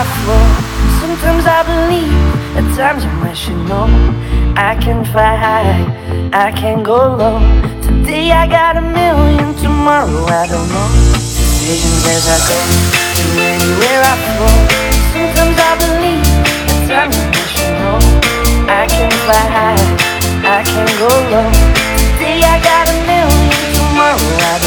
flow. Sometimes I believe, at times I wish you know. I can fly high, I can go low. Today I got a million, tomorrow I don't know. Decisions as I go, to anywhere I flow. Sometimes I believe, at times I wish you know. I can fly high, I can go low. Today I got a million, tomorrow I don't know.